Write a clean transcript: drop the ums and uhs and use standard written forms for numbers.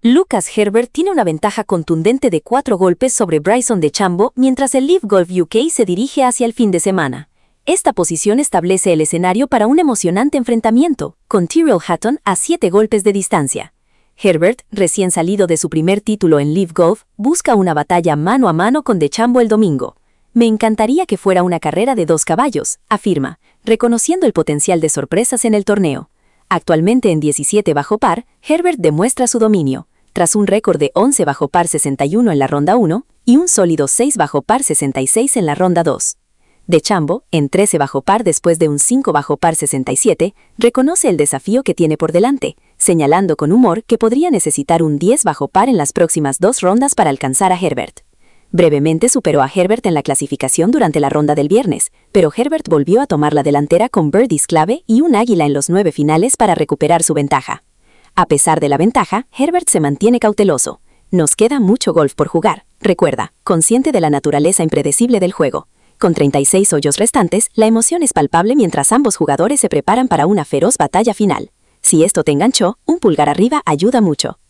Lucas Herbert tiene una ventaja contundente de 4 golpes sobre Bryson DeChambeau mientras el Live Golf UK se dirige hacia el fin de semana. Esta posición establece el escenario para un emocionante enfrentamiento, con Tyrrell Hatton a 7 golpes de distancia. Herbert, recién salido de su primer título en Live Golf, busca una batalla mano a mano con DeChambeau el domingo. Me encantaría que fuera una carrera de 2 caballos, afirma, reconociendo el potencial de sorpresas en el torneo. Actualmente en 17 bajo par, Herbert demuestra su dominio, tras un récord de 11 bajo par 61 en la ronda 1 y un sólido 6 bajo par 66 en la ronda 2. DeChambeau, en 13 bajo par después de un 5 bajo par 67, reconoce el desafío que tiene por delante, señalando con humor que podría necesitar un 10 bajo par en las próximas 2 rondas para alcanzar a Herbert. Brevemente superó a Herbert en la clasificación durante la ronda del viernes, pero Herbert volvió a tomar la delantera con birdies clave y un águila en los 9 finales para recuperar su ventaja. A pesar de la ventaja, Herbert se mantiene cauteloso. Nos queda mucho golf por jugar, recuerda, consciente de la naturaleza impredecible del juego. Con 36 hoyos restantes, la emoción es palpable mientras ambos jugadores se preparan para una feroz batalla final. Si esto te enganchó, un pulgar arriba ayuda mucho.